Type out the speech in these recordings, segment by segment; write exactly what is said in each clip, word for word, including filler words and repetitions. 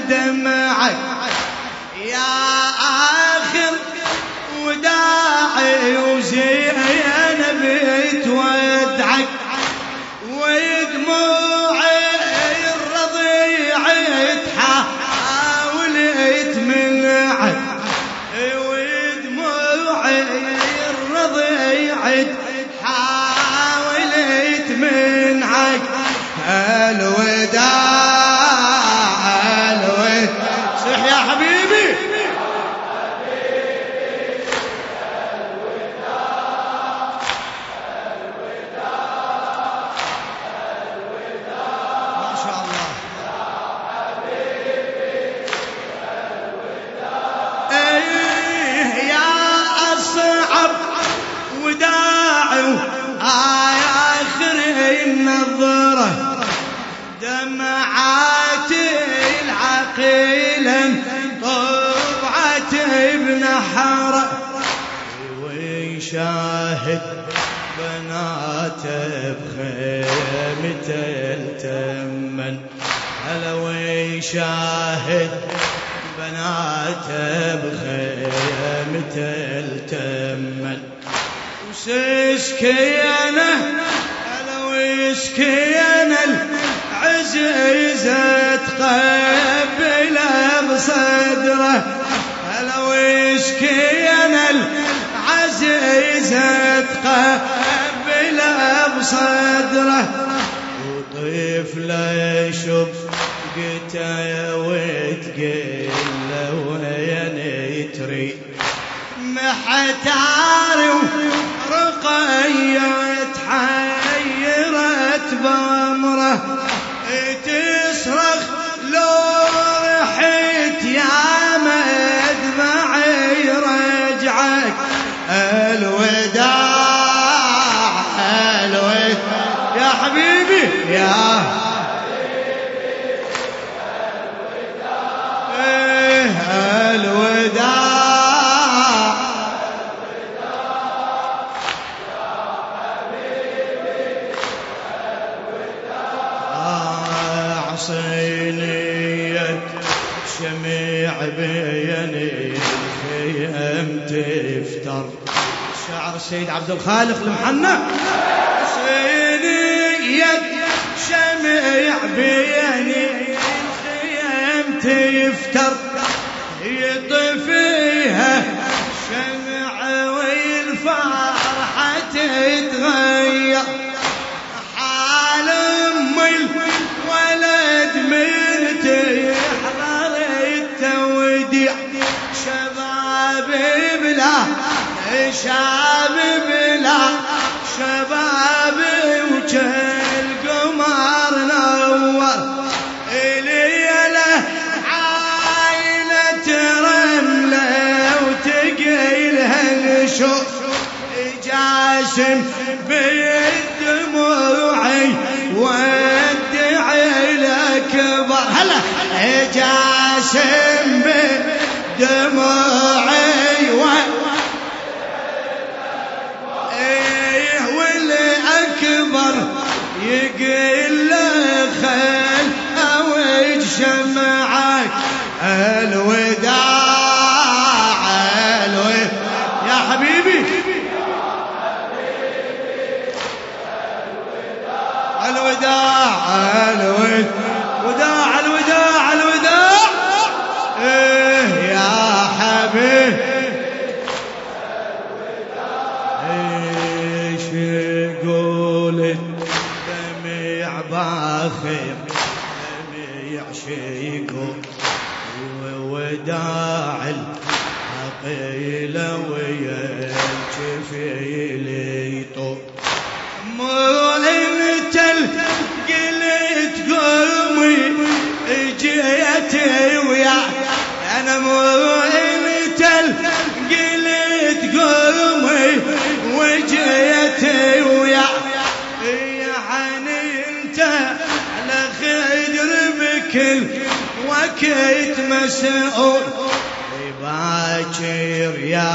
دمعك يا آخر وداعي وزينب تودعك ودموعي الرضيع تحاول تمنعك ودموعي الرضيع تحاول تمنعك الوداع الوداع صح يا حبيبي النظرة دمعات العقيلة طبعت بنحرة ويشاهد بناته بخيمته التمن هلا ويشاهد بناته بخيمته التمن وسكينه مسكين العزيزة تقبله بصدره هلا ويسكين العزيزة تقبله بصدره وطفله شفقته وتقله وين تري محتار ورقية تحيرت بأمره تصرخ لو رحت يا مدمعي رجعك الوداع الوداع يا حبيبي يا الوداع صينية شميع بيني الخيم تفتر شعر السيد عبد الخالق المحنى صينية شميع بيني الخيم تفتر يطفيها شمع والفرحة تتغير حال أمي ولد من تحضر التوديع شباب بلا شاب بلا شباب وجل قمر نور إليله عايلة رملة وتقيلها الشوق جاسم بالدموعي كبر هلا جاسم بدموعي و ايه واللي اكبر يقل خل اوج شمعك الوداع الوداع يا حبيبي الوداع الوداع الوداع الوداع ايه يا حبيبي ايش يقول دمع باخر دمع شيقول وداع العقيلة ويا الجفيل يطول مو انت قلت قومي جيتي ويا انا مو انت قلت قومي وجيتي ويا يعني انت على خدر بكل وقت مسؤول باكر يا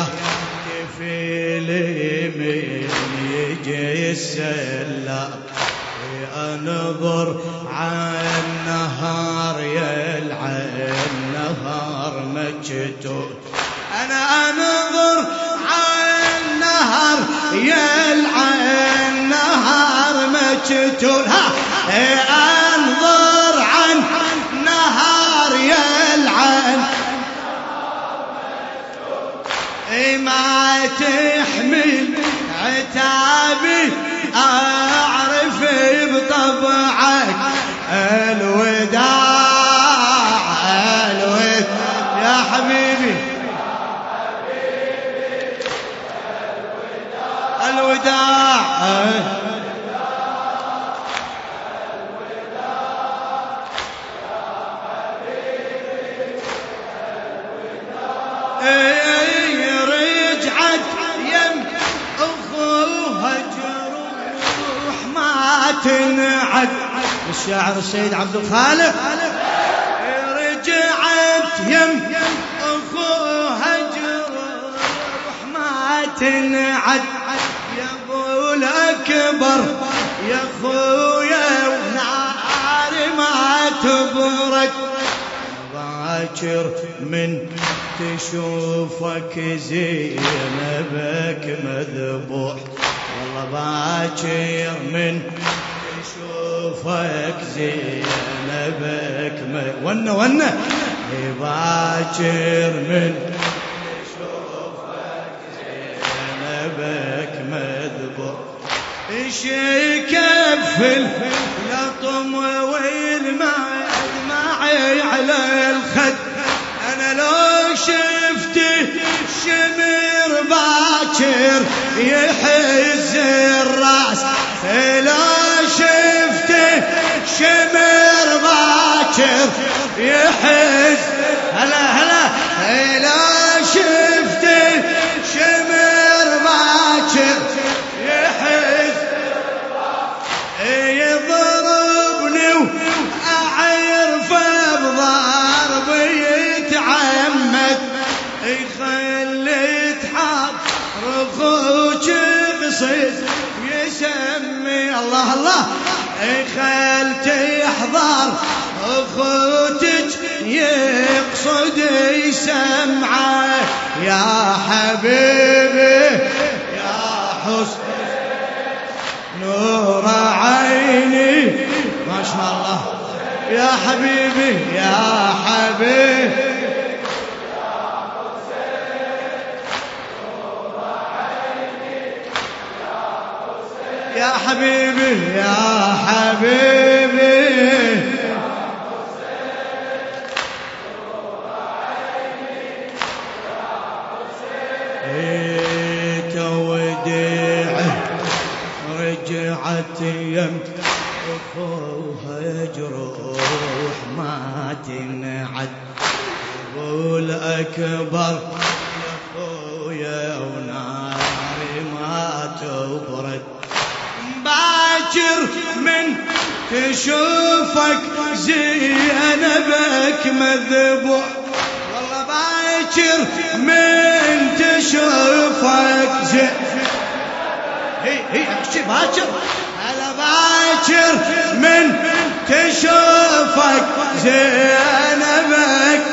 كفيلي من يجي السلام انظر عن نهار يا العين مجتول. أنا أنظر عن نهر يلعن نهر مجتول. ها أنظر عن نهر يلعن ما تحمل عتابي أعرف بطبعك الوداع الوداع يا حبيبي الوداع تنعد. الشاعر السيد عبد الخالق رجعت يم أخوها جروح ما تنعد يا ابو الأكبر يا خويا ونار ما تبرد. باكر من تشوفك زينبك مذبوح والله باكر من تشوفك زينبك م... ونا ونا باكر من تشوفك زينبك مذبوح. ايش يكفل لطم والماء معي على الخد. انا لو شفت شمر باكر يحز الراس لو شفت شمر باكر يحز هلا هلا لو شفت شمر باكر يحز يضربني وأعرف بضرب يتعمد يخلي تحط رخوك قصيد يسمي الله الله يخل تحضر أخوتك يقصد يسمعه يا حبيبي يا حسن نور عيني ما شاء الله يا حبيبي يا حبيبي يا حبيبي يا حبيبي توديعه رجعت يم أخوها جروح ما تنعد قول أكبر يا خويا وناري ما تبرد. باكر من تشوفك زينبك مذبوح والله باكر من تشوفك زينبك هي هي احكي باكر هلا باكر من تشوفك زينبك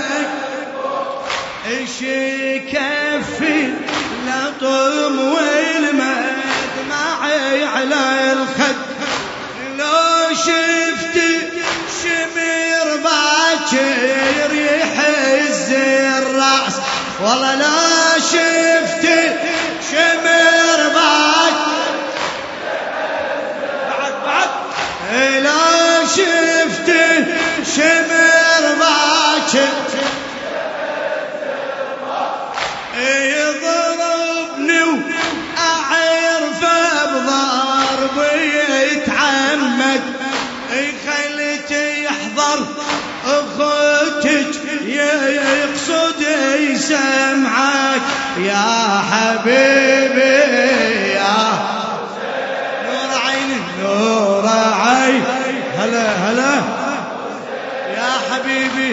ايش يكفي لطم والمدمع على الخد. لو شفت شمير باكر يحز الراس والله لا شفت شمير باكر بعد بعد لا شفت شمير باكر يضربني وأعرف بضرب يتعمد يخليك يحضر أخوتك يقصد يسمعك يا حبيبي يا نور عيني نور عين هلا هلا يا حبيبي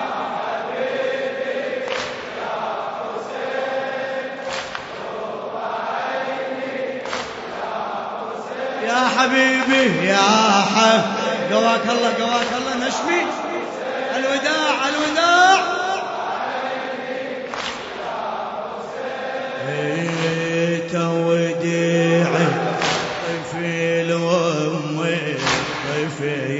يا حبيبي يا حب قواك الله قواك الله نشمي الوداع الوداع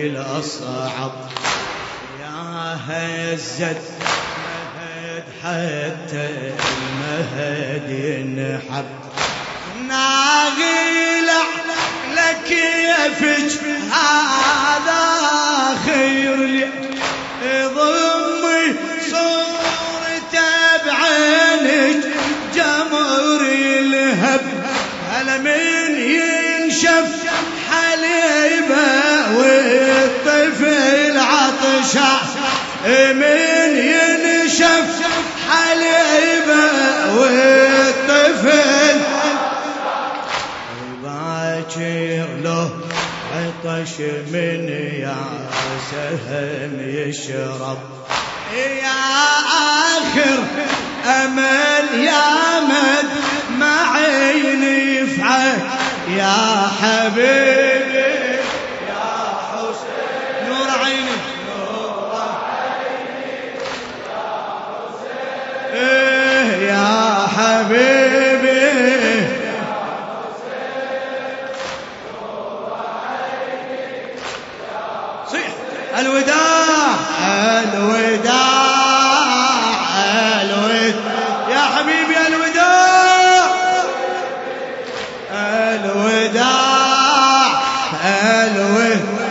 الأصعب يا هزت مهد حتى المهد ينحب ناغيلع لك يفج هذا خير لي ضمي صورته بعينك جمر يلهب هلا من ينشف حليبه والطفل عطشان من ينشف حليبه والطفل باكر له عطش من يا سهم يشرب يا آخر أمل يا مد مع عيني يفعل يا حبيبي يا حسين نور عيني نور عيني يا حسين إيه يا حبيبي يا حسين نور عيني يا صيح الوداع الوداع الوداع يا حبيبي الوداع الوداع الوداع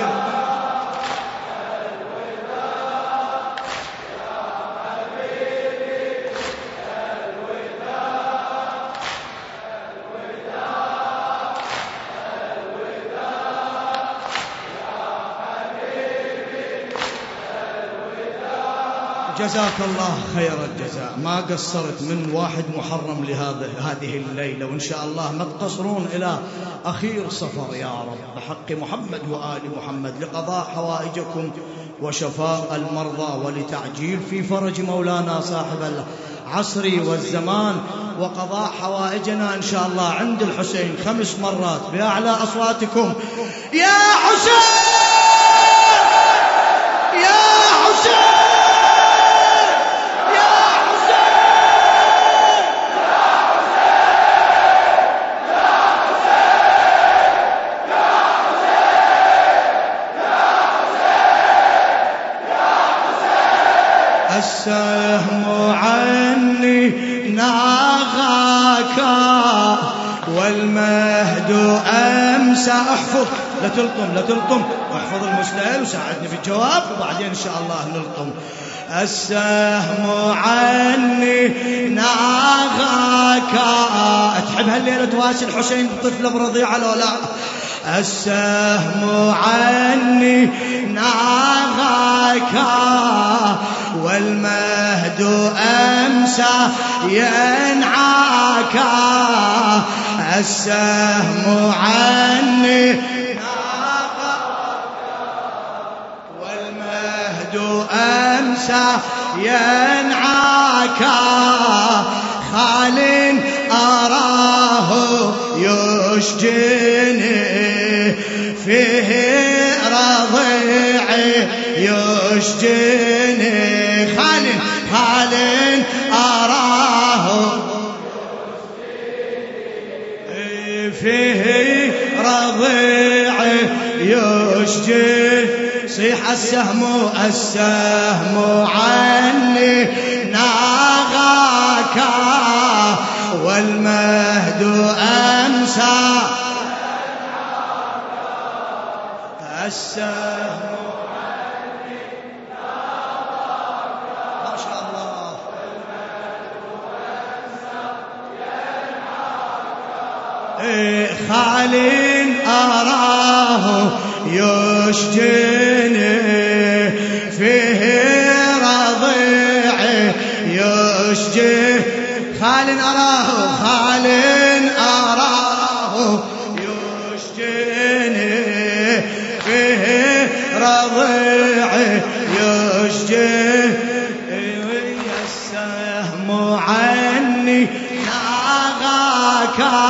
جزاك الله خير الجزاء. ما قصرت من واحد محرم لهذه هذه الليلة، وإن شاء الله ما تقصرون إلى أخير صفر يا رب بحق محمد وآل محمد لقضاء حوائجكم وشفاء المرضى ولتعجيل في فرج مولانا صاحب العصر والزمان وقضاء حوائجنا إن شاء الله عند الحسين خمس مرات بأعلى أصواتكم يا حسين يا حسين السهم عني ناغاك والمهد أمسى. احفظ لا تلطم لا تلطم احفظ المستهل وساعدني في الجواب وبعدين إن شاء الله نلطم. السهم عني ناغاك. تحب هالليلة تواسي الحسين طفلة برضيعة لو لا؟ السهم عني ناغاك والمهد أمسى ينعاك. السهم عني ناغاك والمهد أمسى ينعاك. خال أراه يشجني فيه رضيعي يشجني. خال خال أراه فيه رضيعي يشجني. صيح السهم السهم عني ناغاك والمهد أمسى. السهم عني ناغاك ما شاء الله خال أراه يشجني فيه رضيعي يشجني. خال أراه خال أراه يشجني فيه رضيعي يشجني. السهم عني ناغاك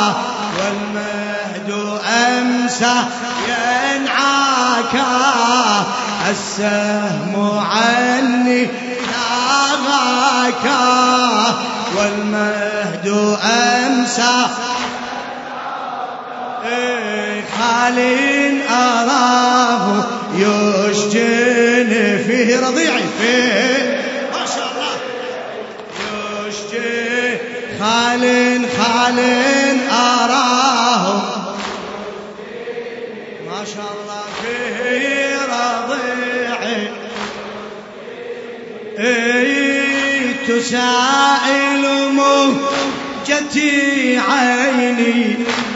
والمهد أمسى ينعاك. السهم عني ناغاك والمهد أمسى. خال أراه يشجيني فيه رضيعي فيه ما شاء الله يشجي خال خال أراه ما شاء الله فيه رضيعي اي تسائل موجتي عيني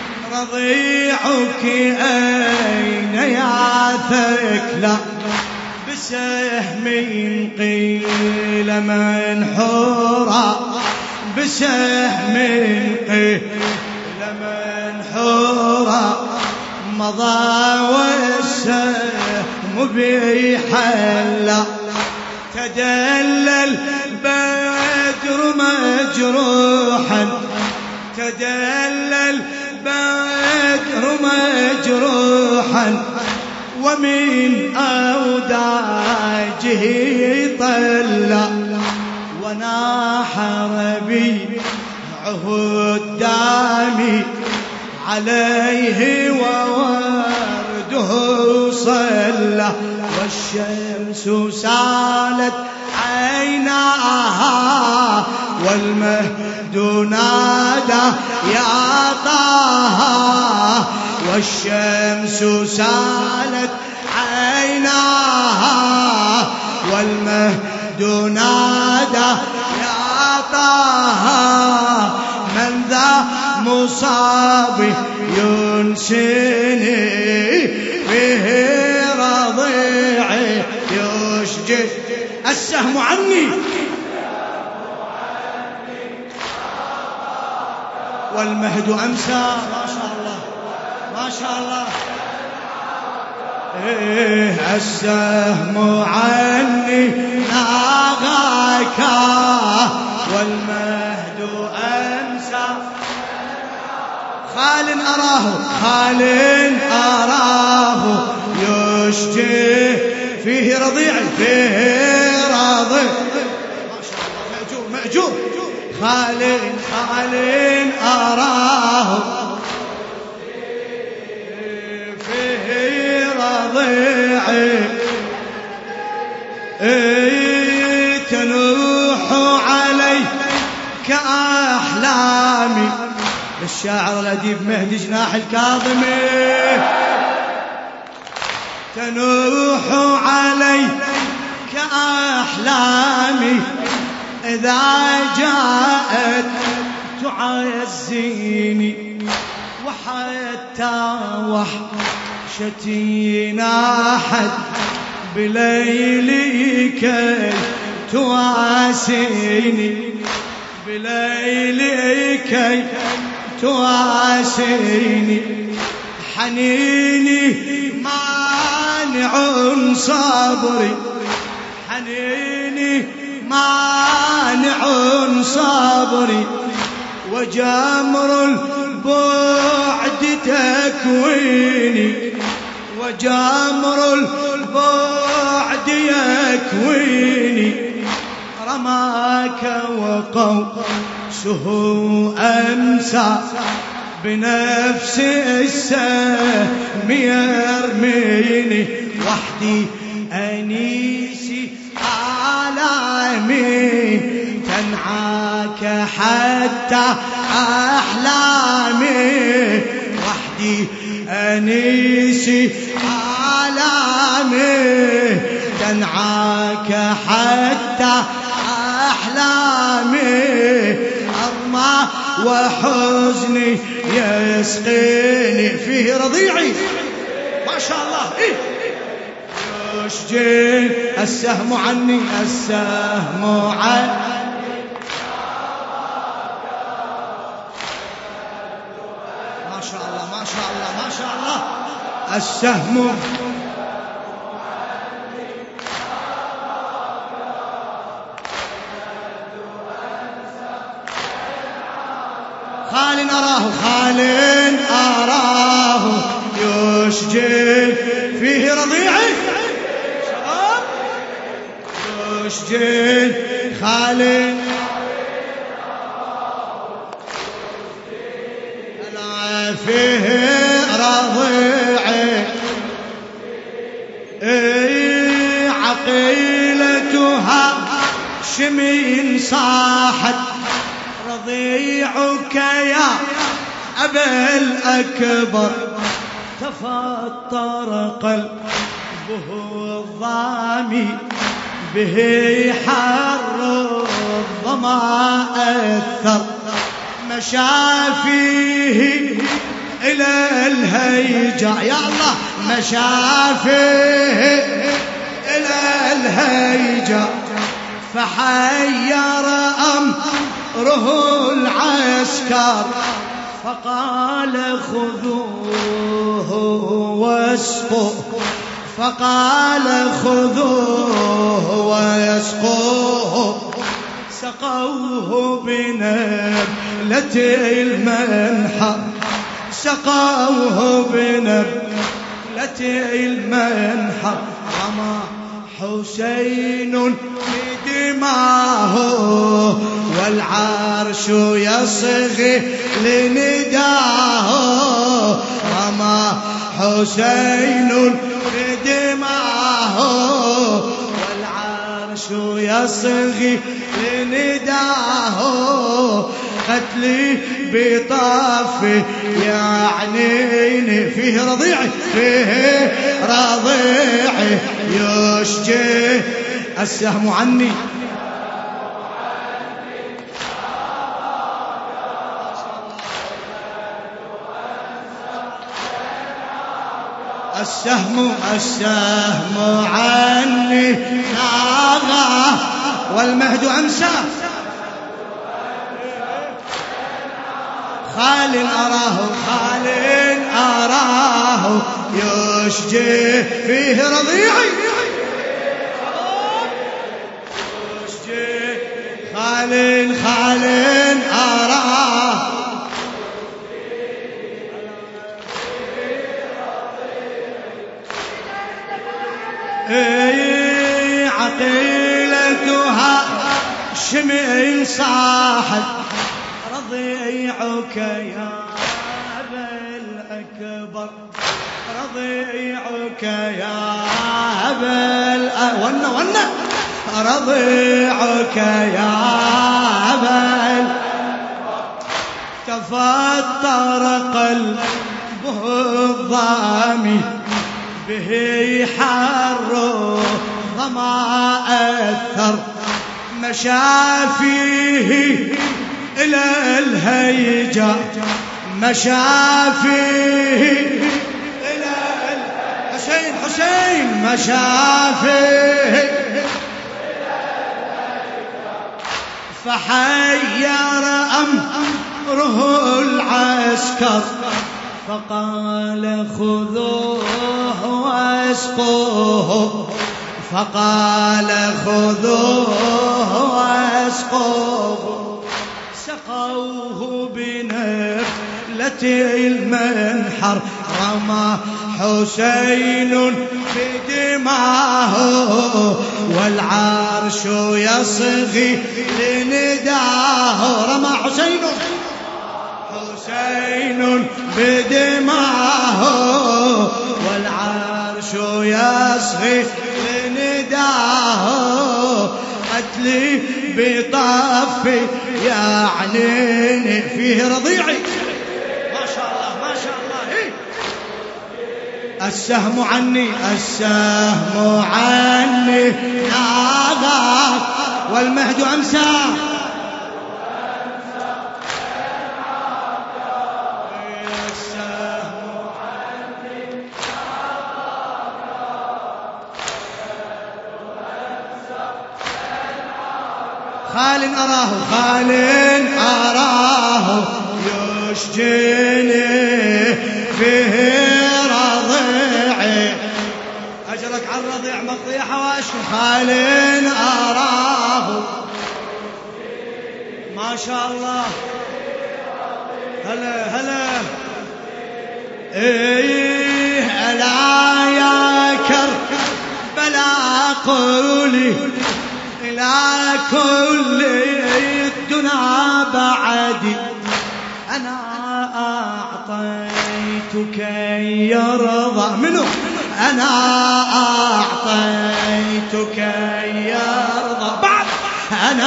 رضيعك أين يا ثكلى بسهم قيل منحورا بسهم قيل منحورا مضى والسهم بحلا تدلل بدر مجروحا تدلل بدر مجروحا ومن أوداجه طلع وناح ربيعه الدامي عليه وورده صلى والشمس سالت عيناها والمهد نادى يا طه والشمس سالت عيناها والمهد نادى يا طه من ذا مصاب ينسني به رضيعي يشجي السهم عني والمهد أمسى ما شاء الله ما شاء الله إيه السهم عني ناغاك والمهد أمسى خال أراه خال أراه يشجي فيه رضيعي فيه رضيع ما شاء الله مأجور مأجور خال خال أراه فيه رضيعي تنوح علي كأحلامي الشاعر الأديب مهدي جناح الكاظمي تنوح علي كأحلامي إذا جاءت تعزيني وحتى وحشتي ناحت بليلي كي تواسيني بليلي كي تواسيني حنيني مانع صبري حنيني مانع صبري وجمر البعد تكويني وجمر البعد يكويني رماك وقوسه أمسى بنفس السهم يرميني وحدي أنيسي آلامي تنعاك حتى أحلامي وحدي أنيسي آلامي تنعاك حتى أحلامي أرمى وحزني يسقيني فيه رضيعي ما شاء الله إيه؟ يشجي السهم عني السهم عني ما شاء الله ما شاء الله ما شاء الله السهم خال أراه خال أراه يشجي فيه رضيعي شباب يشجي خال ألا فيه رضيعي عقيلتها شمي صاحت رضيعك يا أبا الأكبر تفطر قلبه الضامي به حر الظما أثر مشى فيه إلى الهيجا يا الله مشى فيه إلى الهيجا فحير أمره العسكر فقال خذوه واسقوه فقال خذوه ويسقوه سقوه بنبلة المنحر سقوه بنبلة المنحر رمى حسين بدماه والعرش يصغي لنداه رمى حسين بدماه والعرش يصغي لنداه قتلي بطافي يعنيني فيه رضيعي فيه رضيعي يشجي السهم عني السهم السهم عني ناغى والمهد أمسى خال أراه خال أراه يشجي فيه رضيعي يشجي خال خال أراه اي عقيلتها شمع صاحت رضيعك يا أبا الأكبر رضيعك يا أبا الأكبر ون ون رضيعك يا أبا الأكبر تفطر قلبه الضامي به حر ظما أثر مشى فيه إلى الهيجا مشى فيه إلى حسين حسين مشى فيه إلى الهيجا فحير أمره العسكر فقال خذوه واسقوه فقال خذوه واسقوه سقوه بنبلة المنحر رمى حسين بدماه والعرش يصغي لنداه رمى حسين حسين بدماه والعرش يصغي لنداه قتلي بطفي يعنيني فيه رضيعي ما شاء الله ما شاء الله هي. السهم عني السهم عني ناغى والمهد أمسى خال أراه خال أراه يشجيني فيه رضيعي أجرك على الرضيع مقضي حواشي خال أراه ما شاء الله هلا هلا إيه ألا يا كربلا قولي إلى كل الدنا بعدي أنا أعطيتك يرضى منه أنا أعطيتك يرضى بعد أنا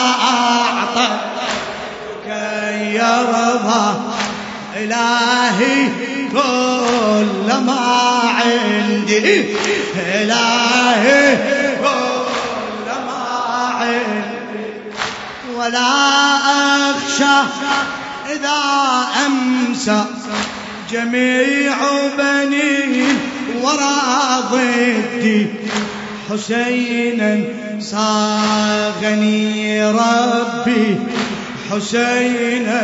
أعطيتك يرضى إلهي كل ما عندي إلهي كل ما عندي ولا أخشى إذا أمسى جميع بني ورا ضدي حسينا صاغني ربي حسينا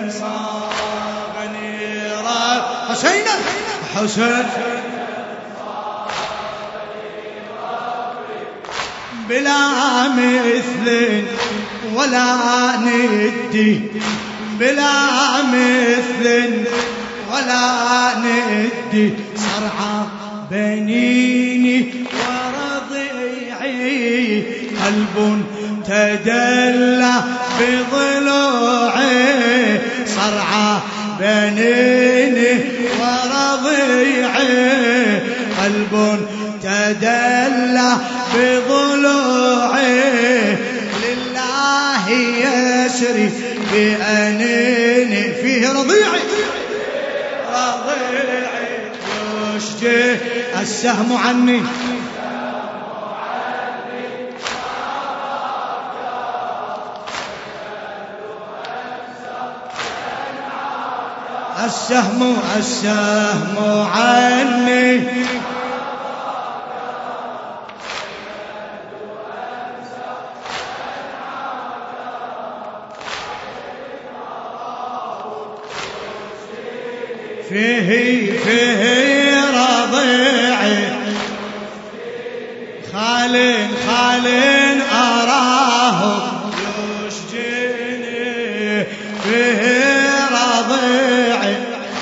صاغني ربي حسينا حسين بلا مثل ولا ندي بلا مثل ولا ندي صرعى بنيني ورضيعي قلب تدلى بضلوعي صرعى بنيني ورضيعي قلب تدلى بضلوعي لله يسري بأنيني فيه رضيعي رضيعي يشجي السهم عني السهم السهم عني فيه فيه رضيعي خال خال أراه يشجيني فيه رضيعي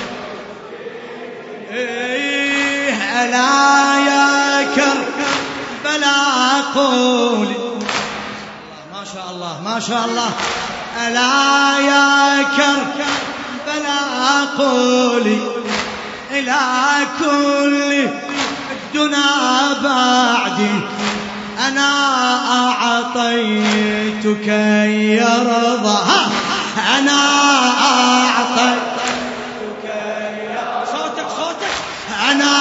ألا يا كربلا قولي ما شاء الله ما شاء الله ألا يا كربلا قولي إلى كل الدنا بعدي أنا أعطيتك يرضى أنا أعطيتك صوتك صوتك أنا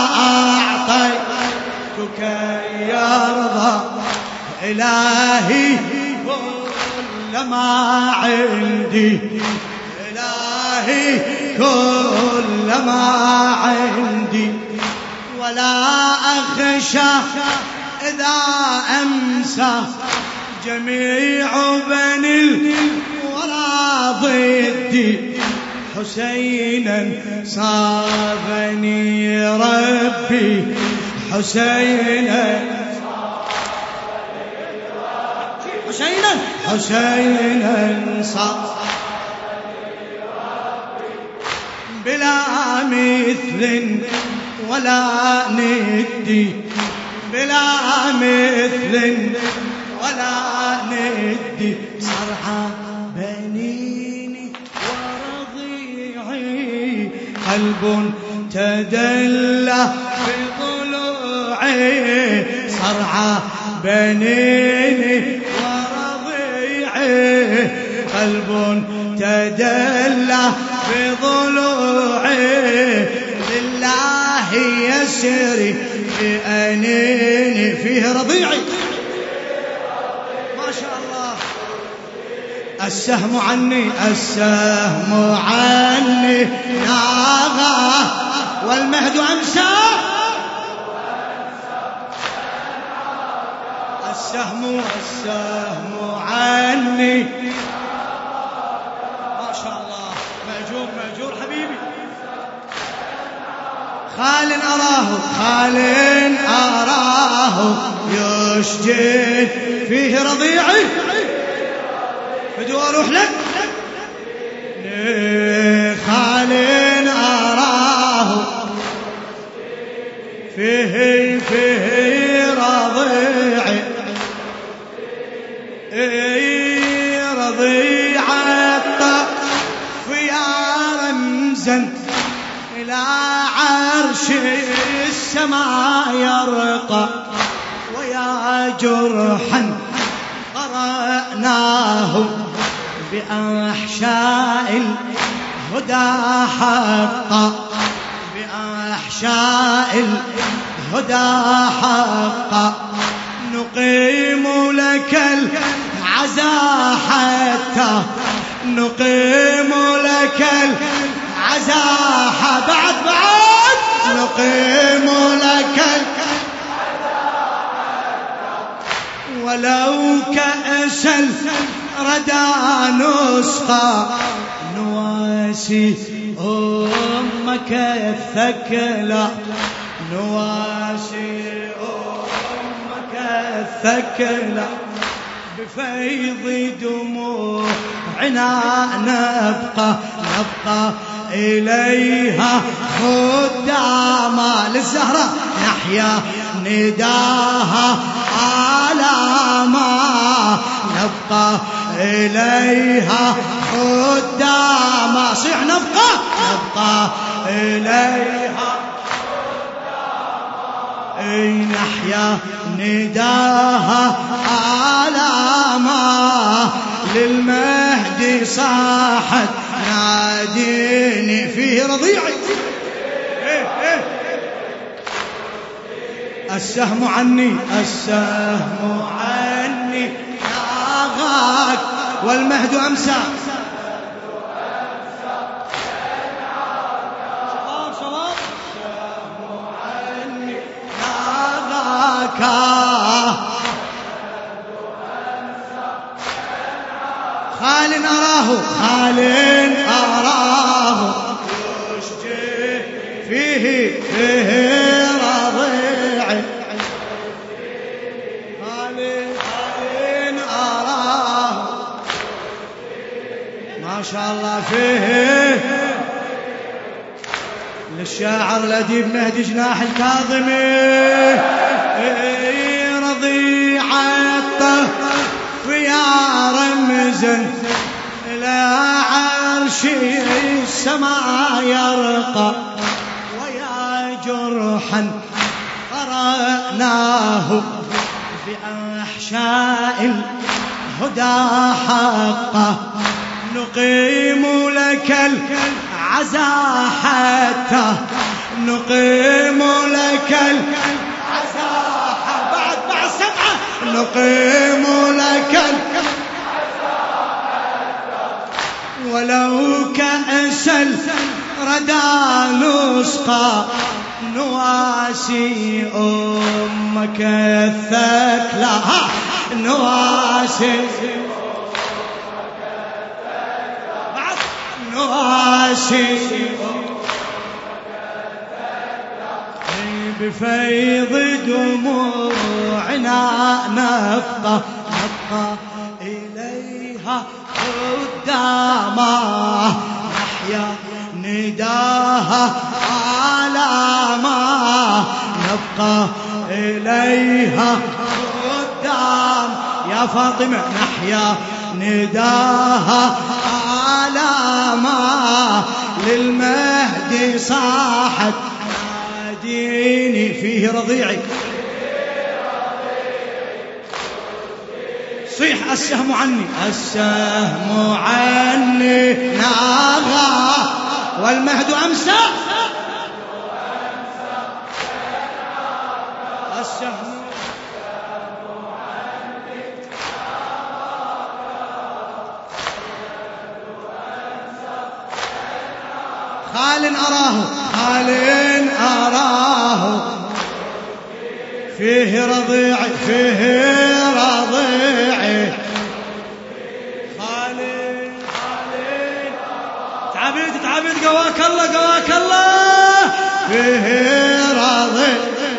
أعطيتك يرضى إلهي كل ما عندي إلهي كل ما عندي ولا أخشى إذا أمسى جميع بني ولا ضدي حسينا صاغني ربي حسينا حسينا حسينا صاغني بلا مثل ولا ندي بلا مثل ولا ندي صرعى بنيني ورضيعي قلب تدلى بضلوعي صرعى بنيني ورضيعي قلب تدلى بضلوعي لله يسري بأنيني فيه رضيعي ما شاء الله السهم عني السهم عني ناغى والمهد أمسى السهم السهم عني ما شاء الله مأجور مأجور حبيبي خال أراه خال أراه يشجي فيه رضيعي بدو أروح لك خال أراه فيه فيه رضيعي رضيع الطف يا رمزا إلى عرش السماء يرقى ويا جرحا قرأناه بأحشاء الهدى حقا، بأحشاء الهدى حقا، نقيم لك العزاء حتى نقيم لك العزاء بعد بعد نقيم لك ولو كأس الردى نسخى، نواسي أمك الثكلى، نواسي أمك الثكلى، بفيض دموعنا نبقى نبقى إليها خداما، للزهرة نحيا نداها آلاما، نبقى إليها خداما، صيح نبقى نبقى إليها اي نحيا نداها آلاما، للمهدي صاحت ناديني فيه رضيعي، السهم عني السهم عني ناغاك والمهد أمسى، خال أراه خال أراه يشجي فيه فيه رضيعي، خال خال أراه ما شاء الله فيه، للشاعر الأديب مهدي جناح الكاظمي، رضيعة يا رمزا إلى عرش السماء يرقى، ويا جرحا قرأناه بأحشاء الهدى حقا، نقيم لك العزاء حتى نقيم لك العزاء بعد بعد سبعة نقيم لك ولو كأس الردى نسقى، نواسي أمك الثكلى، نواسي بعد نواسي بفيض دموعنا نبقى نبقى إليها قداما، نحيا نداها آلاما، نبقى إليها قدام يا فاطمة، نحيا نداها آلاما، للمهدي صاحت ناديني فيه رضيعي، صيح السهم عني السهم عني ناغى والمهد أمسى، السهم خال أراه خال أراه فيه رضيعي فيه رضيعي، خالي خالي تعبيد تعبيد قواك الله قواك الله، فيه رضيعي،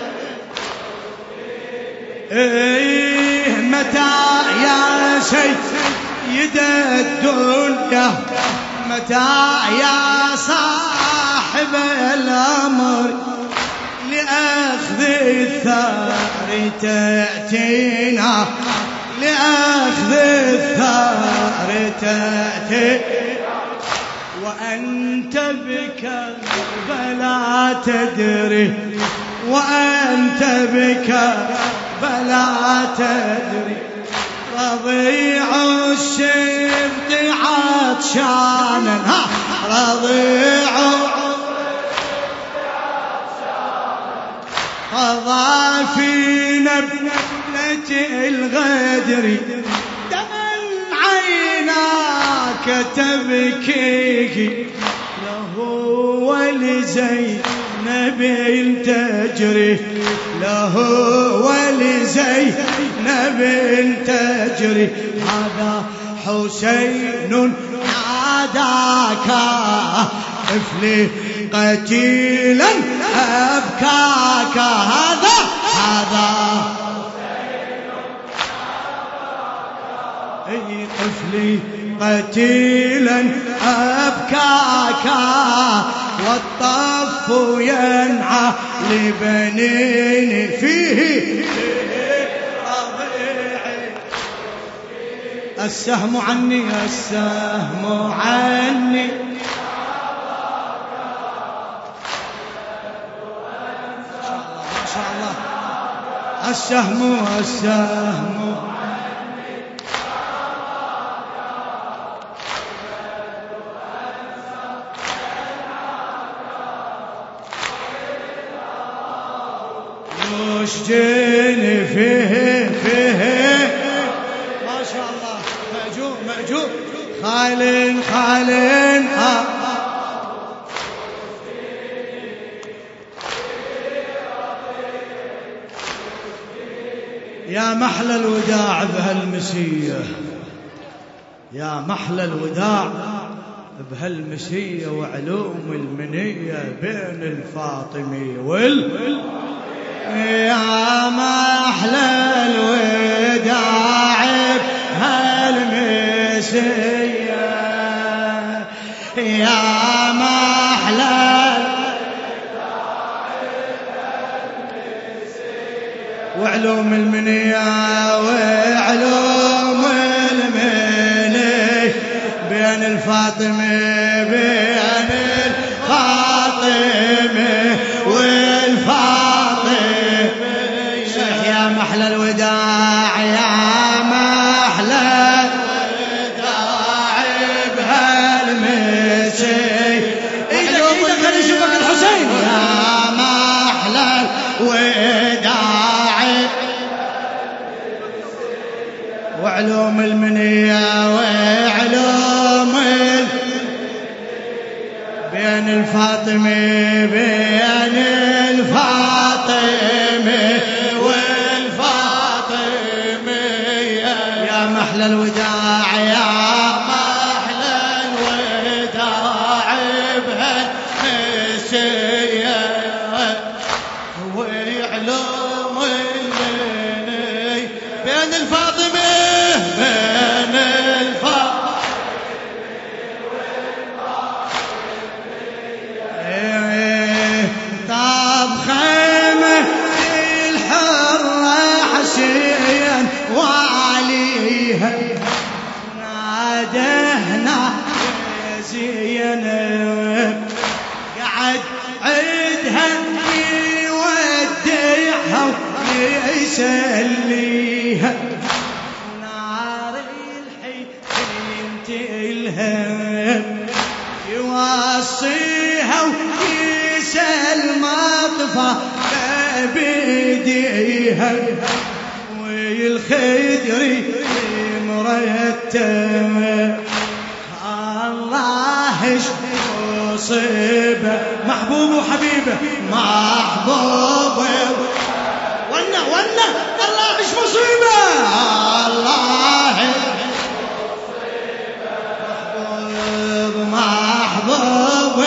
إيه متى يا سيد الدنيا، متى يا صاحب الأمر، لأخذ الثار تأتينا، لأخذ الثار تأتينا، وأنت بكربلاء تدري، وأنت بكربلاء بلا تدري رضيع السبط عطشانا ها رضيع قضى في نبلة الغدر دمن عيناك تبكيه له ولزينب تجري له ولزينب تجري هذا حسين ناداك افلي قتيلا أبكاك هذا هذا اي طفلي قتيلا أبكاك والطف ينعى لبنين فيه السهم عني السهم عني السهم السهم يشجيني فيه فيه ما شاء الله مأجور مأجور خالين خالين آه. يا محلى الوداع بهالمسية يا محلى الوداع بهالمسية وعلوم المنية بين الفاطمي وال يا محلى الوداع بهالمسية يا محلى وعلوم المنية وعلوم المنية بين الفاطمة بين الفاطمة والفاطمة يا محلى الوداع يا محلى الوداع بهالمسية علوم المنية الحسين يا محلى الوداع وعلوم المنية وعلوم بين الفاطمة بين الفاطمة والفاطمة يا محلى الوداع يا محلى الوداع بهالمسية وعلوم المنية بين الفاطمة بين الفاطمة طاب خيمة الحرة حسين وعليها نادهنا زينب قعد عدها يودعها ويسليها يوصيها ويسأل مطفى بيديها والخدري مرتب الله يصيبه محبوب وحبيبه محبوب ونا ونا الله مش مصيبه الله محبوب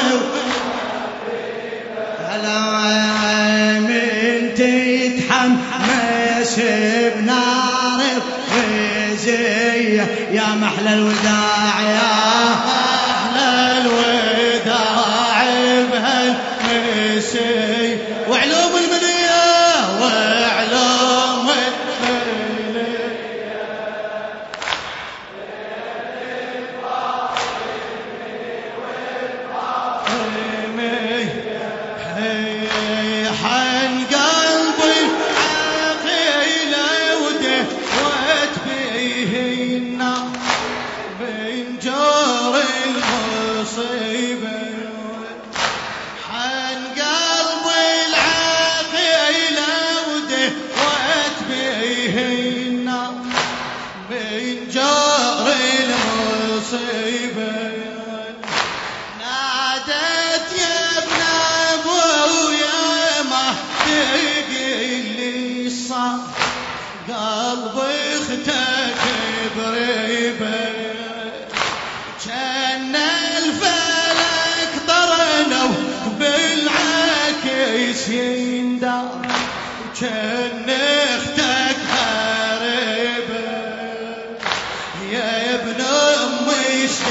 هلا من تتحمس بنار الرزية يا محلى الوداع يا محلى الوداع بهالمسية وعلوم المنية وعلوم المنية حن قلبي عقيل قلب اختك بريبه كان الفلك طرنوا بالعكس يندار كان اختك هربه يا ابن امي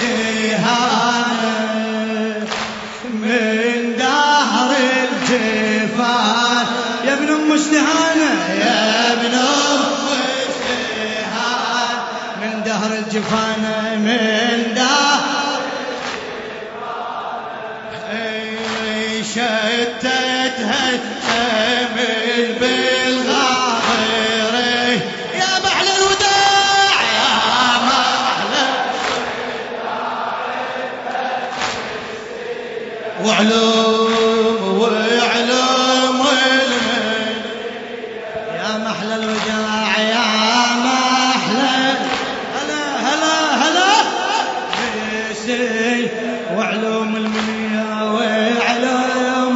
اشتهانه من دهر الجفان يا ابن ام اشتهانه يا ابن ام اشتهانه من دهر الجفان من دهر الجفان شتتها تمل بالغاضر يا محلى الوداع يا محلى وعلوم وعلوم يا محلى الوداع يا محلى هلا هلا هلا بيسي وعلوم المنيا وعلوم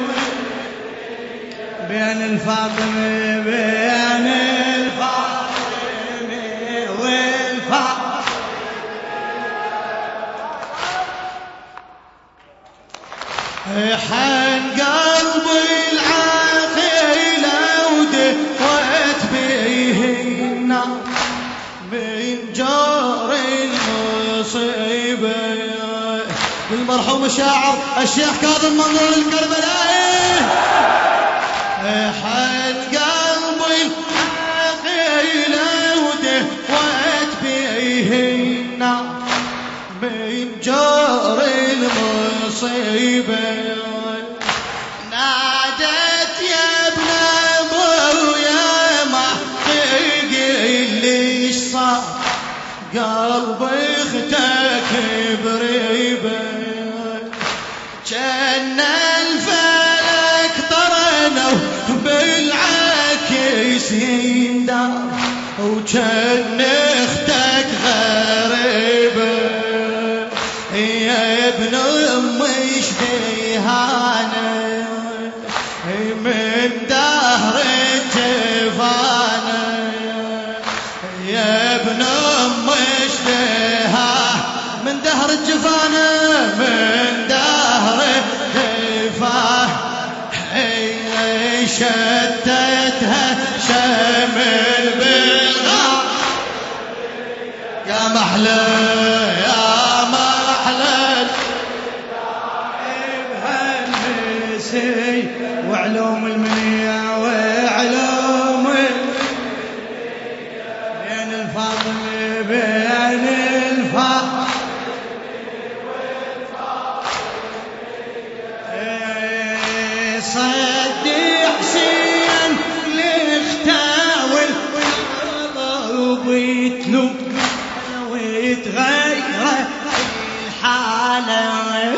بين الفاطمة بين الفاطمة والفاطمة حن قلبي العاقلة ودقت بيه النار من جار المصيبة المرحوم الشاعر الشيخ كاظم منظور الكربلائي حن قلبي العاقلة ودقت بيه النار من جار المصيبة نادت يا ابن ابويا ما تقل ليش صار قلب اختك بريبه كان الفلك طرنوا بالعكس يندار وكان اختك غريبه يا ابن امي اشتهانه من دهر الجفانه يا ابن امي اشتهانه من دهر الجفانه من دهر الجفانه شتتها شمل بالغار يا محلى يا وعلوم المنيا وعلوم بين الفاطمة بين الفاطمة صد حسين لختاول ويتلو ويتغير الحالة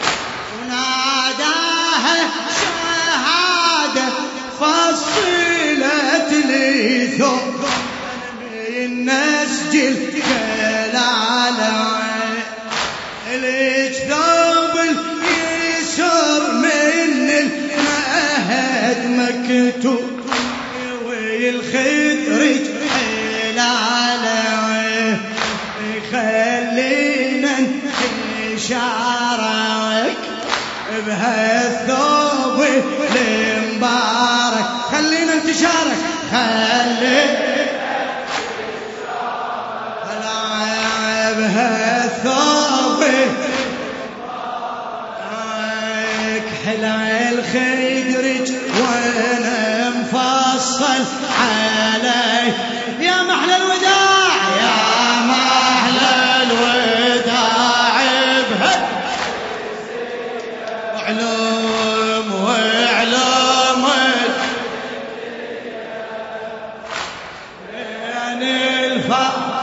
فصلت لي ثوب من نسجل كلالة ليش ثوب اليسر من المهد مكتوب والخدرج حلالة خلينا نشارك بهالثوب المبارك خلينا انتشارك خلينا هلا بهالثوب حلا الخدرج وانا مفصل علي يا محلى الوداع يا محلى الوداع بها وعلوم وعلوم بين الفاطمة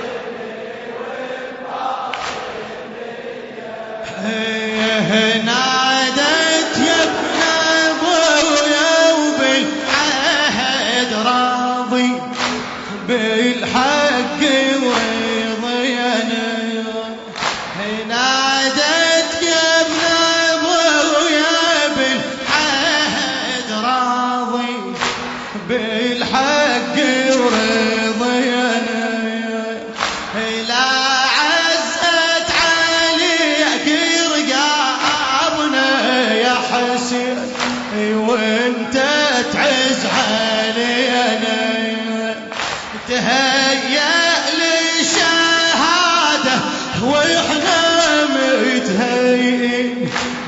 نادت يا ابن ابويا وبالعهد راضي بالحق ورضينا نادت يا ابن ابويا بالعهد راضي بالحق ورضينا هيا للشهادة واحنا متهيئين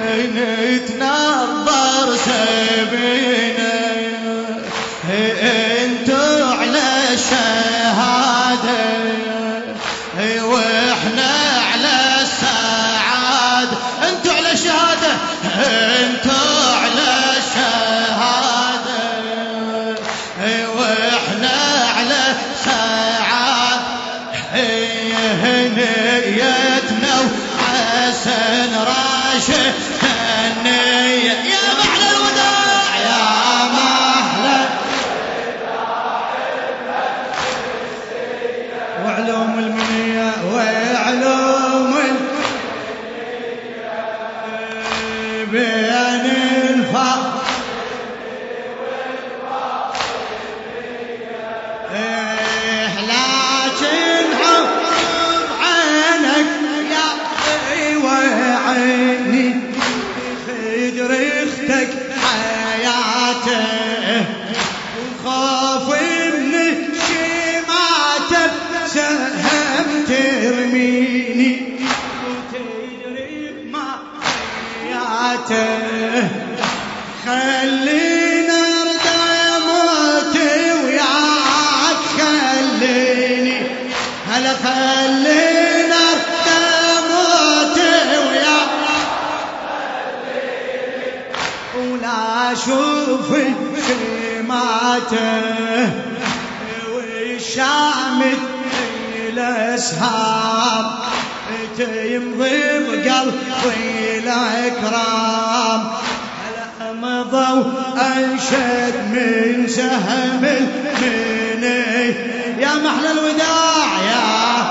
نتنظر سبينا انتو على الشهادة واحنا على السعادة انتو على الشهادة انتو على الشهادة واحنا على سعادة نيتنا وحسن راشد النية يا محلى الوداع يا محلى وعلوم المنية وعلوم بين الفضل لكن حب عنك يا وعيني خدر اختك حياته وخاف من شماته سهم ترميني وتدري ما حياته خلينا ارد اموتي وياك خليني هلا خلينا ارد اموتي وياك ولا اشوف شماته والشامت الاسهام تمضي بقلبي الاكرام مضوا أنشد من سهم المني يا محلى الوداع يا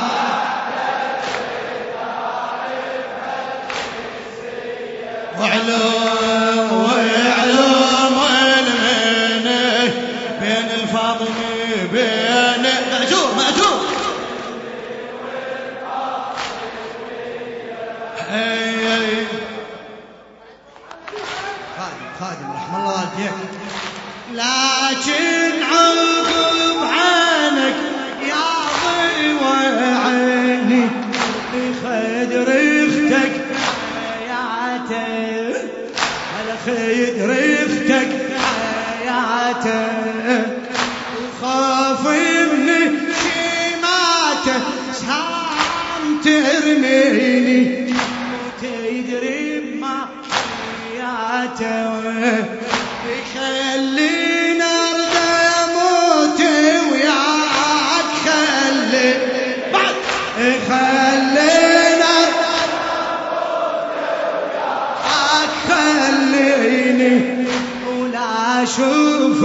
وعلوم وعلوم المني بين الفاضمي بين مأجور مأجور خادم رحم الله والديك لكن عقب عنك يا ضي وعيني خدر اختك حياته على خدر اختك حياته وخاف من شماته سام ترميني وتدري ما خلينا ارد اموتي وياك خلي بعد خلينا وياك خليني ولا اشوف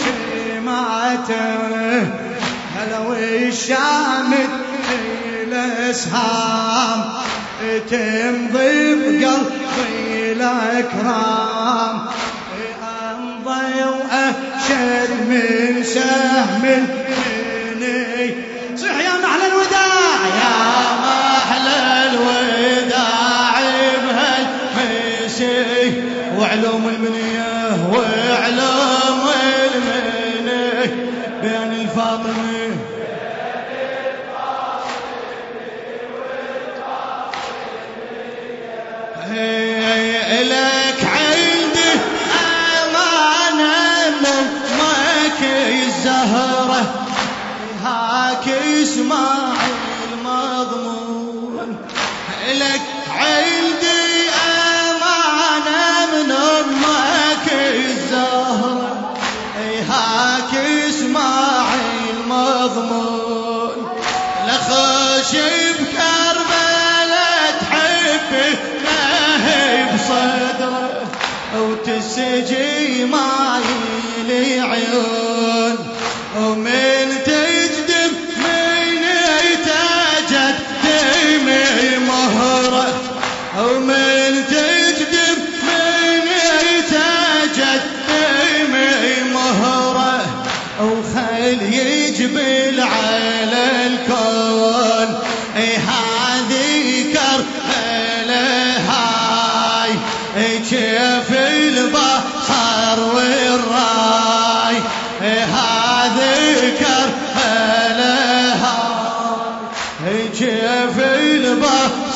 شماته هلا والشامت الاسهام تمضي بقلبي الأكرام أمضي وأشد من سهم المني صح يا محلى الوداع يا محلى الوداع بهالمسي وعلوم المنية وعلوم المني بين الفاطمي لك عندي أمانة منك الزهرة هاك اسماعيل مضمون لك عندي أمانة من أمك الزهرة هاك اسماعيل مضمون لخش بكربلاء تحبه بصدره أو تسجي مايل عيون ومن تجدم من يتجد دمي مهره ومن تجدم من يتجد دمي مهره وخيل يجبل على الكون هذه كربلاء كيف البصر والراي هذه كربلاء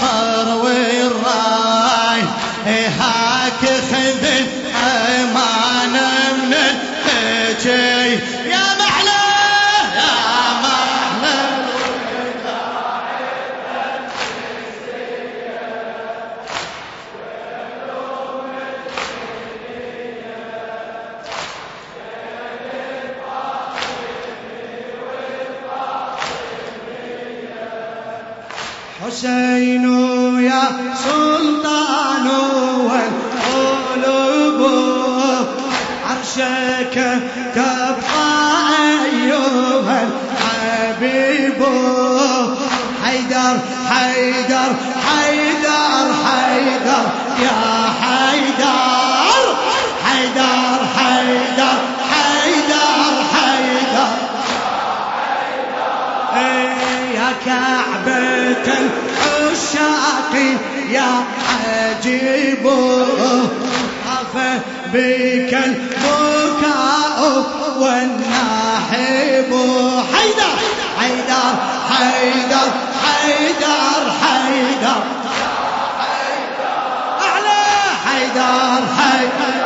النصر والراي هاك خذ أمانة من الحجي يا محلى يا محلى حسين يا سلطان والقلوب عرشك تبقى أيها الحبيب حيدر حيدر حيدر حيدر يا حيدر حيدر حيدر حيدر حيدر يا كعبة العشاق يا عجيب طاف بك البكاء والناحب حيدر حيدر حيدر حيدر حيدر أعلى حيدر حيدر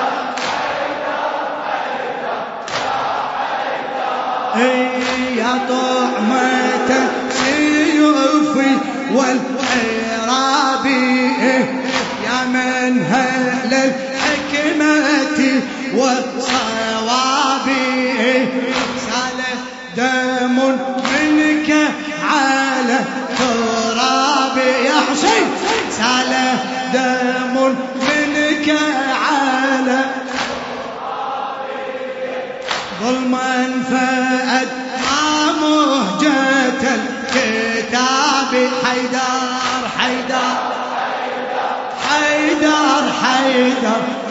يا طعمة سيوفي والعراب يا منهل الحكمة والصواب سال دم منك على تراب يا حسين سال دم منك على ظلما فأد مهجة الكتاب حيدر حيدر حيدر حيدر